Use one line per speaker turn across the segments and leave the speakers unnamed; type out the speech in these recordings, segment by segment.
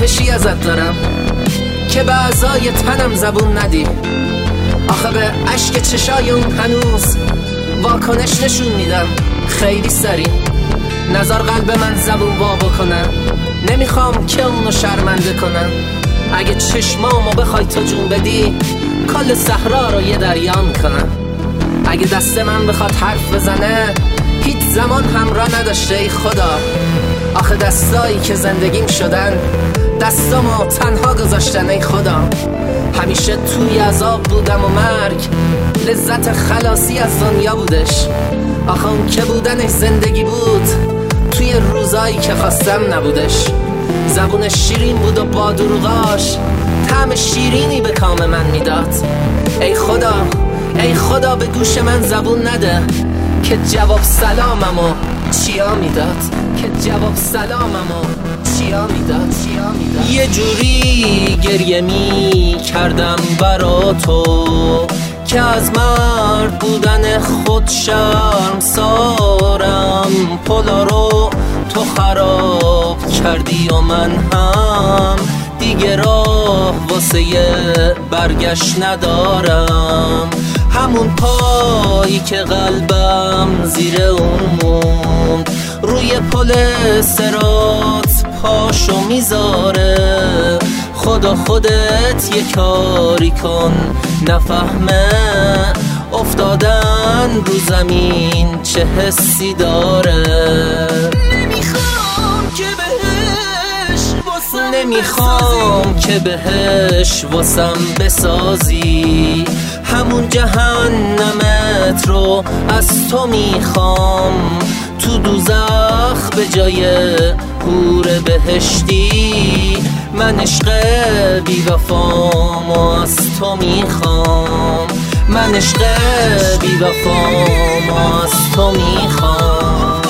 خواهشی ازت دارم که به اعضای تنم زبون ندی. آخه به اشک چشای اون هنوز واکنش نشون میدم خیلی سریع. نظر قلب من زبون وا بکنم، نمیخوام که اونو شرمنده کنم. اگه چشمامو بخوای تو جون بدی، کل صحرا رو یه دریا میکنم. اگه دست من بخواد حرف بزنه، هیچ زمان همراه نداشته ای خدا. آخه دستایی که زندگیم شدن، دستامو تنها گذاشتن ای خدا. همیشه توی عذاب بودم و مرگ لذت خلاصی از دنیا بودش. آخه اون که بودنش زندگی بود، توی روزایی که خواستم نبودش. زبونش شیرین بود و با دروغاش طعم شیرینی به کام من میداد. ای خدا، ای خدا به گوش من زبون نده که جواب سلاممو چیا میداد، که جواب سلاممو چیا میداد. یه جوری گریه می کردم برا تو که از مرد بودن خود شرم سارم. پلا رو تو خراب کردی و من هم دیگه راه واسه برگشت ندارم. همون پایی که قلبم زیر اون موند، روی پل صراط پاشو میذاره. خدا خودت یه کاری کن، نفهمه افتادن رو زمین چه حسی داره. نمیخوام که بهش واسم بسازی. همون جهنمت رو از تو میخوام، تو دوزخ به جای حور بهشتی. من عشق بی وفامو از تو میخوام، من عشق بی وفامو از تو میخوام.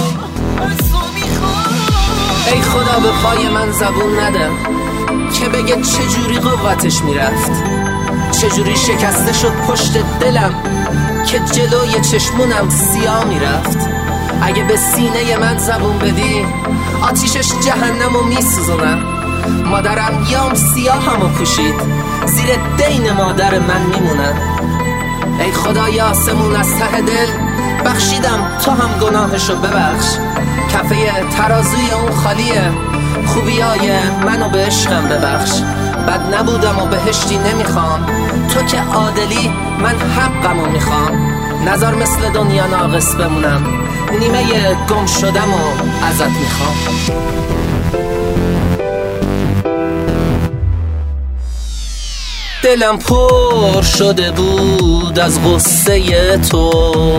ای خدا به پای من زبون نده که بگه چجوری قوتش میرفت، چجوری شکسته شد پشت دلم که جلوی چشمونم سیاه میرفت. اگه به سینه من زبون بدی، آتیشش جهنمو میسوزونم. مادرم یام سیاه همو پوشید، زیر دین مادر من میمونم. ای خدای آسمون از ته دل بخشیدم، تو هم گناهشو ببخش. کفه ترازوی اون خالیه، خوبیای منو به عشقم ببخش. بد نبودم و بهشتی نمیخوام، تو که عادلی من حقمو میخوام. نظر مثل دنیا ناقص بمونم، نیمه گم شدم و ازت میخوام. دلم پر شده بود از غصه تو،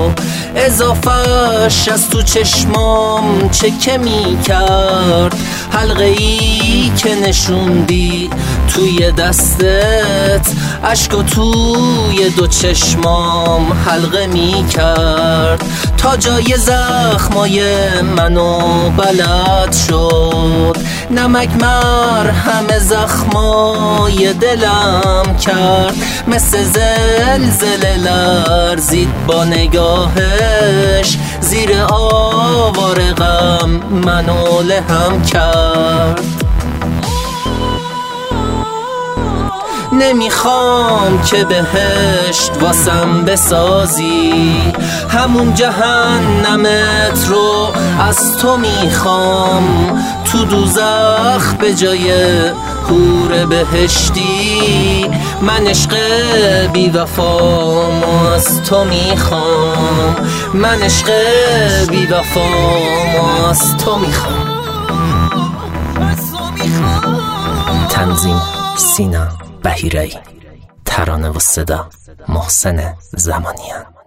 اضافهش از تو چشمام چکه می کرد. حلقه ای که نشوندی توی دستت، اشکو توی دو چشمام حلقه می کرد. تا جای زخمای منو بلد شد، نمک مرهم زخمای دلم کرد. مثل زلزله لرزید با نگاهش، زیر آوار غم منو لهم کرد. نمیخوام که بهشت واسم بسازی، همون جهنمت رو از تو میخوام. تو دوزخ به جای حور بهشتی، من عشق بی وفامو از تو میخوام، من عشق بی وفامو از تو میخوام. تنظیم سینا بهیرایی، ترانه و صدا محسن زمانیان.